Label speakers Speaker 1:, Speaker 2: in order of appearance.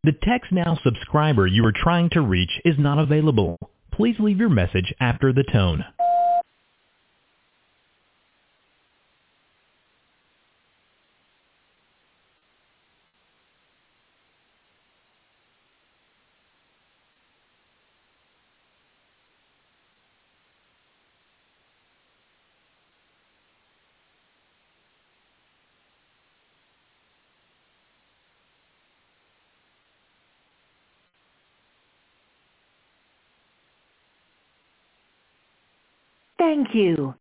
Speaker 1: The TextNow subscriber you are trying to reach is not available. Please leave your message after the tone.
Speaker 2: Thank you.